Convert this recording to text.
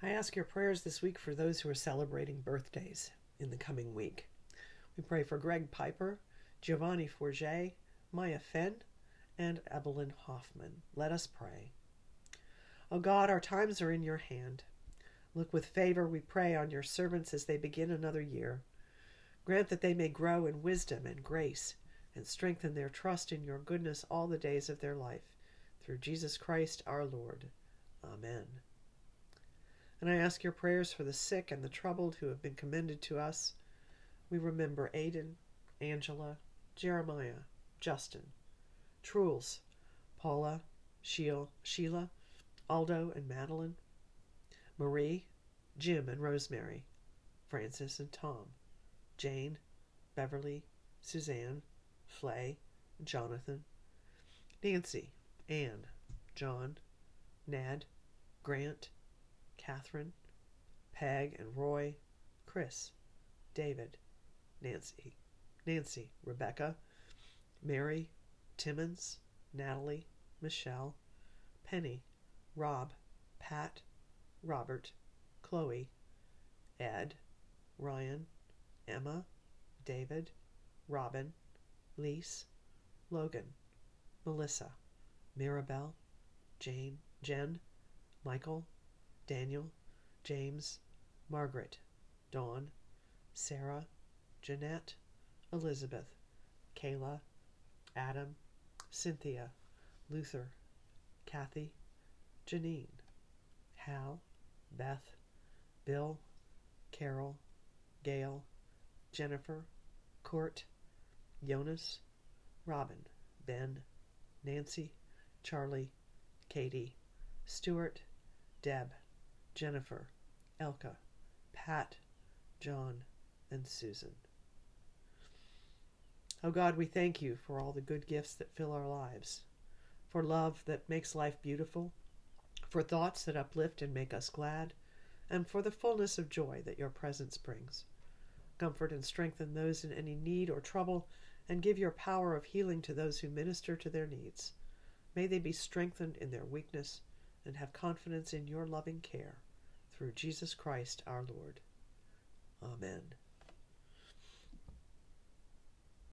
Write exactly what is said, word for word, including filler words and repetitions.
I ask your prayers this week for those who are celebrating birthdays in the coming week. We pray for Greg Piper, Giovanni Forget, Maya Fenn, and Evelyn Hoffman. Let us pray. O God, our times are in your hand. Look with favor, we pray, on your servants as they begin another year. Grant that they may grow in wisdom and grace and strengthen their trust in your goodness all the days of their life. Through Jesus Christ our Lord. Amen. And I ask your prayers for the sick and the troubled who have been commended to us. We remember Aiden, Angela, Jeremiah, Justin, Truls, Paula, Sheila, Aldo and Madeline, Marie, Jim and Rosemary, Francis and Tom, Jane, Beverly, Suzanne, Flay, Jonathan, Nancy, Anne, John, Nad, Grant, Catherine, Peg and Roy, Chris, David, Nancy, Nancy, Rebecca, Mary, Timmons, Natalie, Michelle, Penny, Rob, Pat, Robert, Chloe, Ed, Ryan, Emma, David, Robin, Lise, Logan, Melissa, Mirabelle, Jane, Jen, Michael, Daniel, James, Margaret, Dawn, Sarah, Jeanette, Elizabeth, Kayla, Adam, Cynthia, Luther, Kathy, Janine, Hal, Beth, Bill, Carol, Gail, Jennifer, Court, Jonas, Robin, Ben, Nancy, Charlie, Katie, Stuart, Deb, Jennifer, Elka, Pat, John, and Susan. Oh God, we thank you for all the good gifts that fill our lives, for love that makes life beautiful, for thoughts that uplift and make us glad, and for the fullness of joy that your presence brings. Comfort and strengthen those in any need or trouble, and give your power of healing to those who minister to their needs. May they be strengthened in their weakness and have confidence in your loving care. Through Jesus Christ our Lord. Amen.